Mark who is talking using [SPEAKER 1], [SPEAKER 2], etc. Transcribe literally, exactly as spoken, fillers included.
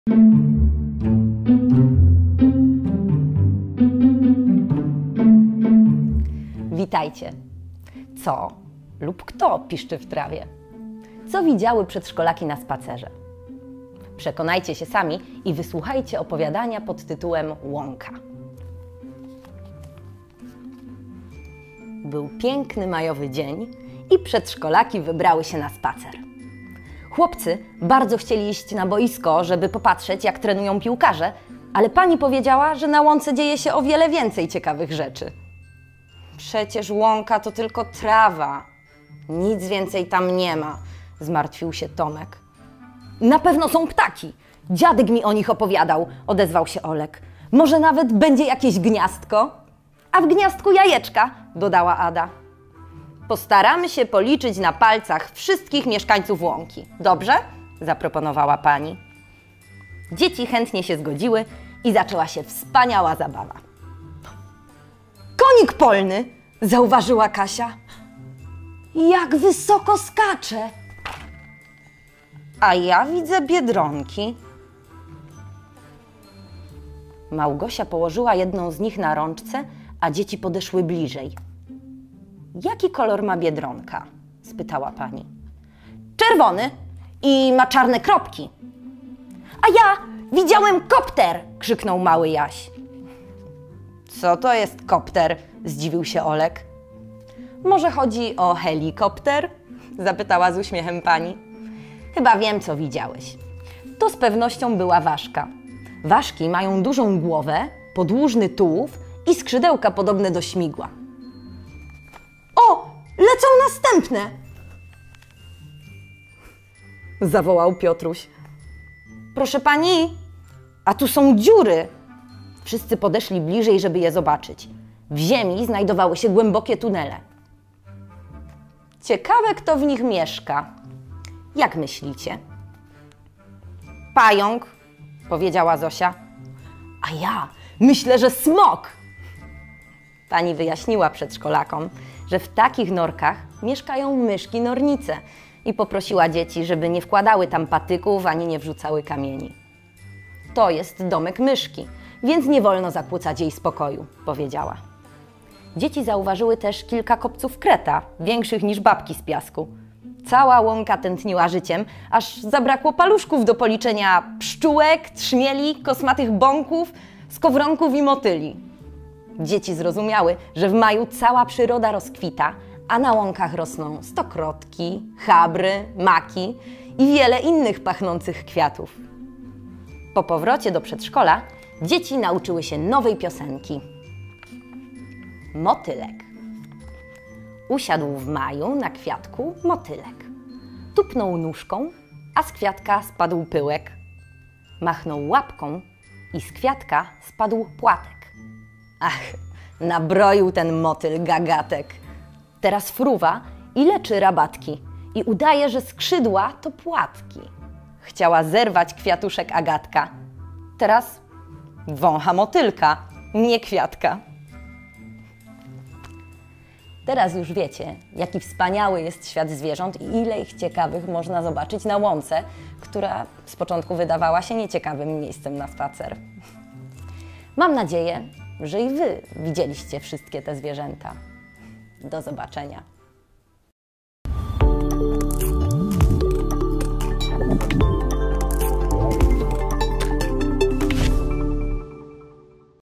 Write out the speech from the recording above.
[SPEAKER 1] Witajcie. Co lub kto piszczy w trawie? Co widziały przedszkolaki na spacerze? Przekonajcie się sami i wysłuchajcie opowiadania pod tytułem Łąka. Był piękny majowy dzień i przedszkolaki wybrały się na spacer. Chłopcy bardzo chcieli iść na boisko, żeby popatrzeć, jak trenują piłkarze, ale pani powiedziała, że na łące dzieje się o wiele więcej ciekawych rzeczy. Przecież łąka to tylko trawa. Nic więcej tam nie ma, zmartwił się Tomek. Na pewno są ptaki. Dziadek mi o nich opowiadał, odezwał się Olek. Może nawet będzie jakieś gniazdko? A w gniazdku jajeczka, dodała Ada. Postaramy się policzyć na palcach wszystkich mieszkańców łąki. Dobrze? Zaproponowała pani. Dzieci chętnie się zgodziły i zaczęła się wspaniała zabawa. Konik polny, zauważyła Kasia. Jak wysoko skacze. A ja widzę biedronki. Małgosia położyła jedną z nich na rączce, a dzieci podeszły bliżej. Jaki kolor ma biedronka? Spytała pani. Czerwony i ma czarne kropki. A ja widziałem kopter! Krzyknął mały Jaś. Co to jest kopter? Zdziwił się Olek. Może chodzi o helikopter? Zapytała z uśmiechem pani. Chyba wiem, co widziałeś. To z pewnością była ważka. Ważki mają dużą głowę, podłużny tułów i skrzydełka podobne do śmigła. O, lecą następne! Zawołał Piotruś. Proszę pani, a tu są dziury. Wszyscy podeszli bliżej, żeby je zobaczyć. W ziemi znajdowały się głębokie tunele. Ciekawe, kto w nich mieszka. Jak myślicie? Pająk, powiedziała Zosia. A ja myślę, że smok. Pani wyjaśniła przedszkolakom, że w takich norkach mieszkają myszki nornice i poprosiła dzieci, żeby nie wkładały tam patyków ani nie wrzucały kamieni. To jest domek myszki, więc nie wolno zakłócać jej spokoju, powiedziała. Dzieci zauważyły też kilka kopców kreta, większych niż babki z piasku. Cała łąka tętniła życiem, aż zabrakło paluszków do policzenia pszczółek, trzmieli, kosmatych bąków, skowronków i motyli. Dzieci zrozumiały, że w maju cała przyroda rozkwita, a na łąkach rosną stokrotki, chabry, maki i wiele innych pachnących kwiatów. Po powrocie do przedszkola dzieci nauczyły się nowej piosenki. Motylek. Usiadł w maju na kwiatku motylek. Tupnął nóżką, a z kwiatka spadł pyłek. Machnął łapką i z kwiatka spadł płatek. Ach, nabroił ten motyl gagatek. Teraz fruwa i leczy rabatki i udaje, że skrzydła to płatki. Chciała zerwać kwiatuszek Agatka. Teraz wącha motylka, nie kwiatka. Teraz już wiecie, jaki wspaniały jest świat zwierząt i ile ich ciekawych można zobaczyć na łące, która z początku wydawała się nieciekawym miejscem na spacer. Mam nadzieję, że i wy widzieliście wszystkie te zwierzęta. Do zobaczenia.